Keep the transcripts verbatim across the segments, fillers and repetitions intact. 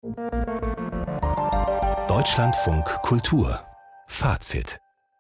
Deutschlandfunk Kultur Fazit.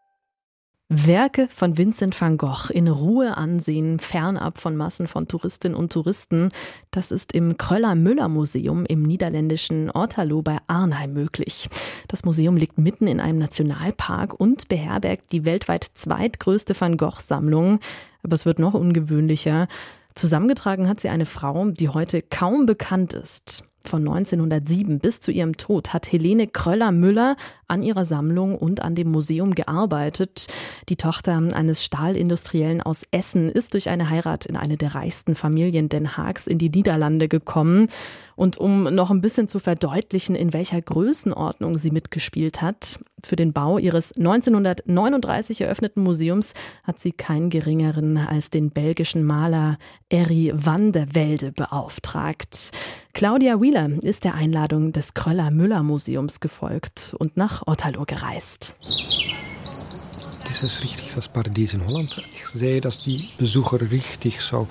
Werke von Vincent van Gogh in Ruhe ansehen, fernab von Massen von Touristinnen und Touristen. Das ist im Kröller-Müller-Museum im niederländischen Otterlo bei Arnhem möglich. Das Museum liegt mitten in einem Nationalpark und beherbergt die weltweit zweitgrößte Van Gogh-Sammlung. Aber es wird noch ungewöhnlicher. Zusammengetragen hat sie eine Frau, die heute kaum bekannt ist. Von neunzehnhundertsieben bis zu ihrem Tod hat Helene Kröller-Müller an ihrer Sammlung und an dem Museum gearbeitet. Die Tochter eines Stahlindustriellen aus Essen ist durch eine Heirat in eine der reichsten Familien Den Haags in die Niederlande gekommen. Und um noch ein bisschen zu verdeutlichen, in welcher Größenordnung sie mitgespielt hat, für den Bau ihres neunzehnhundertneununddreißig eröffneten Museums hat sie keinen geringeren als den belgischen Maler Henri van der Velde beauftragt. Claudia Wheeler ist der Einladung des Kröller-Müller-Museums gefolgt und nach Otterlo gereist. Das ist richtig das Paradies in Holland. Ich sehe, dass die Besucher richtig so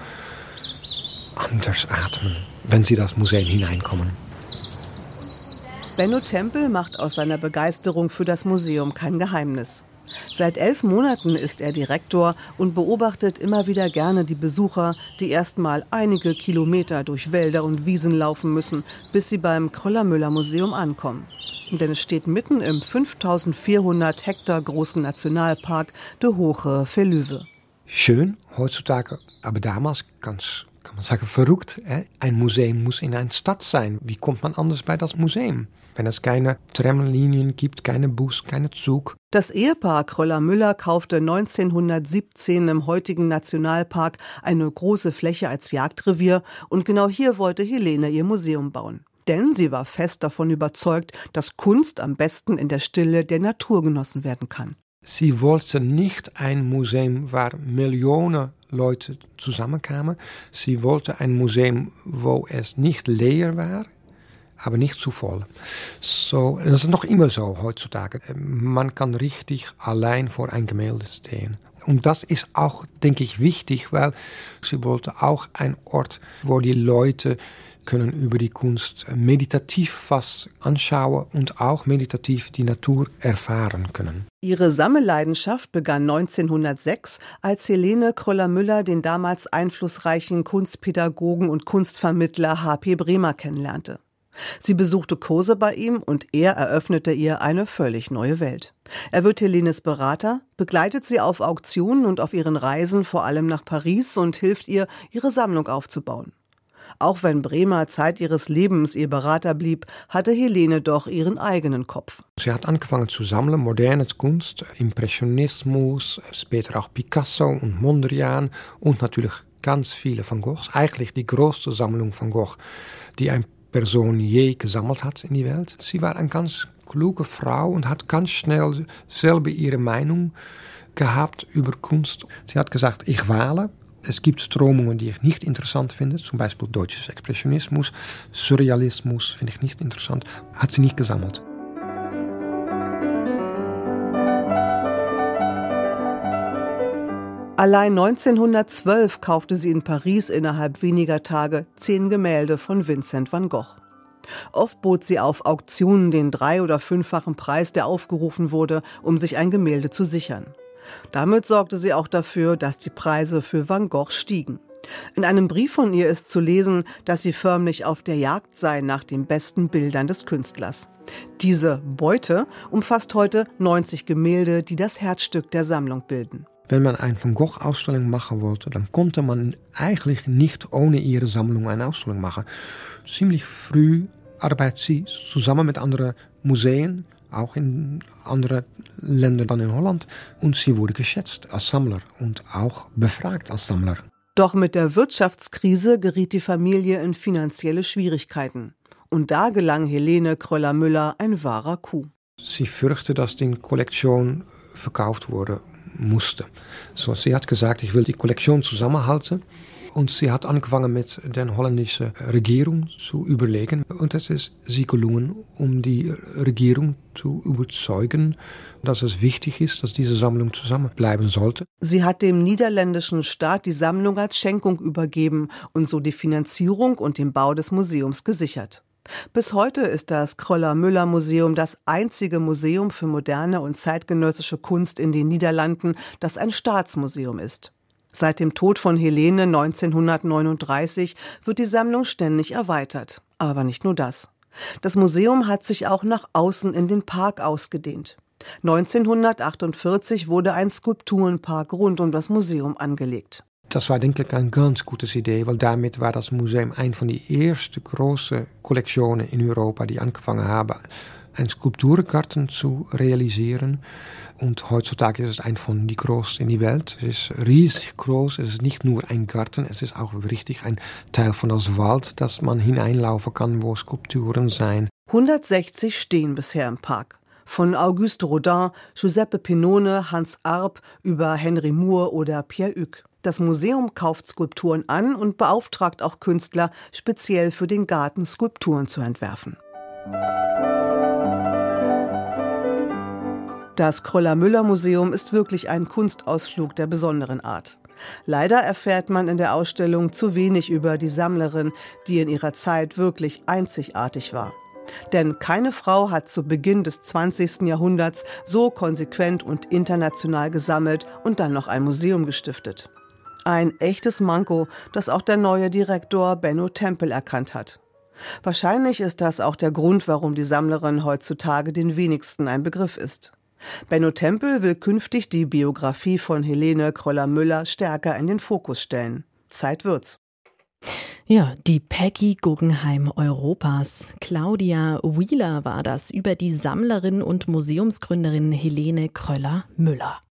anders atmen, wenn sie das Museum hineinkommen. Benno Tempel macht aus seiner Begeisterung für das Museum kein Geheimnis. Seit elf Monaten ist er Direktor und beobachtet immer wieder gerne die Besucher, die erst mal einige Kilometer durch Wälder und Wiesen laufen müssen, bis sie beim Kröller-Müller-Museum ankommen. Denn es steht mitten im fünftausendvierhundert Hektar großen Nationalpark de Hoge Veluwe. Schön heutzutage, aber damals ganz, kann man sagen, verrückt. Hè? Ein Museum muss in einer Stadt sein. Wie kommt man anders bei das Museum? Wenn es keine Tramlinien gibt, keine Bus, keine Zug. Das Ehepaar Kröller-Müller kaufte neunzehnhundertsiebzehn im heutigen Nationalpark eine große Fläche als Jagdrevier und genau hier wollte Helene ihr Museum bauen. Denn sie war fest davon überzeugt, dass Kunst am besten in der Stille der Natur genossen werden kann. Sie wollte nicht ein Museum, wo Millionen Leute zusammenkamen. Sie wollte ein Museum, wo es nicht leer war, aber nicht zu voll. So, das ist noch immer so heutzutage. Man kann richtig allein vor ein Gemälde stehen. Und das ist auch, denke ich, wichtig, weil sie wollte auch ein Ort, wo die Leute können über die Kunst meditativ fast anschauen und auch meditativ die Natur erfahren können. Ihre Sammelleidenschaft begann neunzehnhundertsechs, als Helene Kröller-Müller den damals einflussreichen Kunstpädagogen und Kunstvermittler H P Bremer kennenlernte. Sie besuchte Kurse bei ihm und er eröffnete ihr eine völlig neue Welt. Er wird Helenes Berater, begleitet sie auf Auktionen und auf ihren Reisen vor allem nach Paris und hilft ihr, ihre Sammlung aufzubauen. Auch wenn Bremer Zeit ihres Lebens ihr Berater blieb, hatte Helene doch ihren eigenen Kopf. Sie hat angefangen zu sammeln, moderne Kunst, Impressionismus, später auch Picasso und Mondrian und natürlich ganz viele Van Goghs. Eigentlich die größte Sammlung Van Gogh, die ein Person je gesammelt hat in die Welt. Sie war eine ganz kluge Frau und hat ganz schnell selber ihre Meinung gehabt über Kunst. Sie hat gesagt, ich wähle. Es gibt Strömungen, die ich nicht interessant finde, zum Beispiel deutsches Expressionismus, Surrealismus finde ich nicht interessant, hat sie nicht gesammelt. Allein neunzehnhundertzwölf kaufte sie in Paris innerhalb weniger Tage zehn Gemälde von Vincent van Gogh. Oft bot sie auf Auktionen den drei- oder fünffachen Preis, der aufgerufen wurde, um sich ein Gemälde zu sichern. Damit sorgte sie auch dafür, dass die Preise für Van Gogh stiegen. In einem Brief von ihr ist zu lesen, dass sie förmlich auf der Jagd sei nach den besten Bildern des Künstlers. Diese Beute umfasst heute neunzig Gemälde, die das Herzstück der Sammlung bilden. Wenn man eine Van Gogh-Ausstellung machen wollte, dann konnte man eigentlich nicht ohne ihre Sammlung eine Ausstellung machen. Ziemlich früh arbeitet sie zusammen mit anderen Museen, auch in anderen Ländern dann in Holland. Und sie wurde geschätzt als Sammler und auch befragt als Sammler. Doch mit der Wirtschaftskrise geriet die Familie in finanzielle Schwierigkeiten. Und da gelang Helene Kröller-Müller ein wahrer Coup. Sie fürchtete, dass die Kollektion verkauft wurde. musste. So, sie hat gesagt, ich will die Kollektion zusammenhalten. Und sie hat angefangen mit der holländischen Regierung zu überlegen. Und es ist sie gelungen, um die Regierung zu überzeugen, dass es wichtig ist, dass diese Sammlung zusammenbleiben sollte. Sie hat dem niederländischen Staat die Sammlung als Schenkung übergeben und so die Finanzierung und den Bau des Museums gesichert. Bis heute ist das Kröller-Müller-Museum das einzige Museum für moderne und zeitgenössische Kunst in den Niederlanden, das ein Staatsmuseum ist. Seit dem Tod von Helene neunzehnhundertneununddreißig wird die Sammlung ständig erweitert. Aber nicht nur das. Das Museum hat sich auch nach außen in den Park ausgedehnt. neunzehnhundertachtundvierzig wurde ein Skulpturenpark rund um das Museum angelegt. Das war, denke ich, eine ganz gute Idee, weil damit war das Museum eine von den ersten großen Kollektionen in Europa, die angefangen haben, einen Skulpturengarten zu realisieren. Und heutzutage ist es ein von den größten in der Welt. Es ist riesig groß. Es ist nicht nur ein Garten, es ist auch richtig ein Teil von das Wald, dass man hineinlaufen kann, wo Skulpturen sein. hundertsechzig stehen bisher im Park. Von Auguste Rodin, Giuseppe Pennone, Hans Arp über Henry Moore oder Pierre Hugues. Das Museum kauft Skulpturen an und beauftragt auch Künstler, speziell für den Garten Skulpturen zu entwerfen. Das Kröller-Müller-Museum ist wirklich ein Kunstausflug der besonderen Art. Leider erfährt man in der Ausstellung zu wenig über die Sammlerin, die in ihrer Zeit wirklich einzigartig war. Denn keine Frau hat zu Beginn des zwanzigsten Jahrhunderts so konsequent und international gesammelt und dann noch ein Museum gestiftet. Ein echtes Manko, das auch der neue Direktor Benno Tempel erkannt hat. Wahrscheinlich ist das auch der Grund, warum die Sammlerin heutzutage den wenigsten ein Begriff ist. Benno Tempel will künftig die Biografie von Helene Kröller-Müller stärker in den Fokus stellen. Zeit wird's. Ja, die Peggy Guggenheim Europas. Claudia Wheeler war das über die Sammlerin und Museumsgründerin Helene Kröller-Müller.